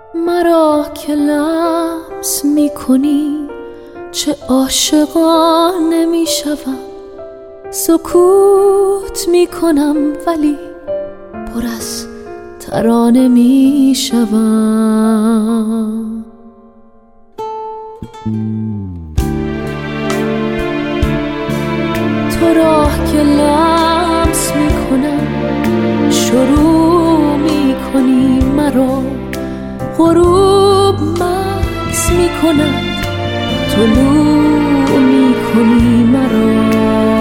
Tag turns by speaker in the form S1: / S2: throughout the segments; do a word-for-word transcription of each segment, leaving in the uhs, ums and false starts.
S1: مرا که لمس می کنی چه عاشقانه می شوم، سکوت می کنم ولی پر از ترانه می شوم. تو را که لمس می کنم شروع می کنی مرا، غروب مکث می کند طلوع می کنی مرا.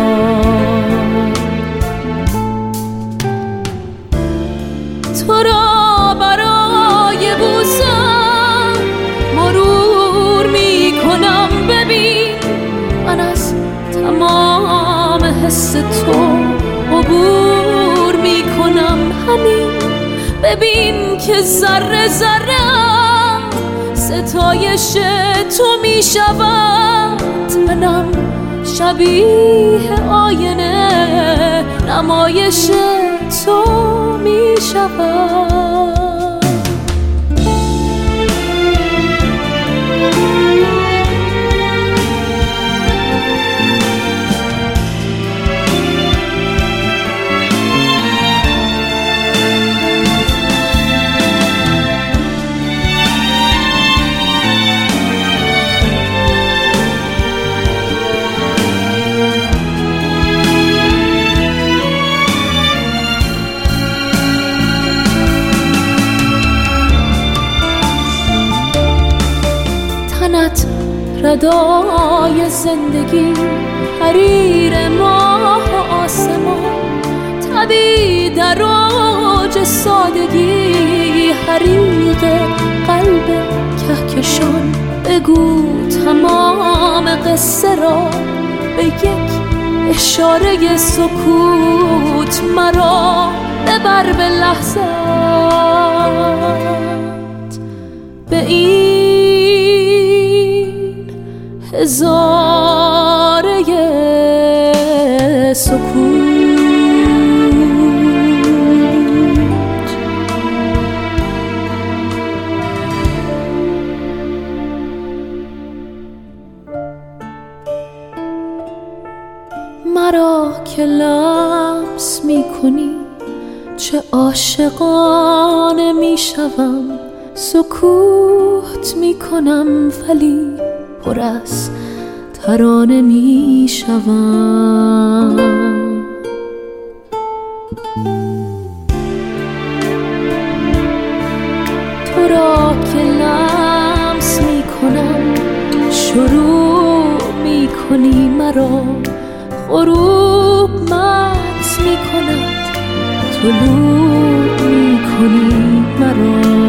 S1: تو را برای بوسم مرور می کنم، ببین من از تمام حس تو عبور می کنم. همین ببین که ذره ذره ستایش تو می شود، منم شبیه آینه نمایش تو می شود. تنت ردای زندگی، حریر ماه و آسمان، تبی در اوج سادگی، حریق قلب کهکشان. بگو تمام قصه را به یک اشاره سکوت مرا ببر به لحظت، به این هزاره سکوت. مرا که لمس می کنی چه عاشقانه می شوم، سکوت می کنم ولی پر از ترانه می شوم. تو را که لمس می کنم شروع می کنی مرا، غروب مکث می کند طلوع می کنی مرا.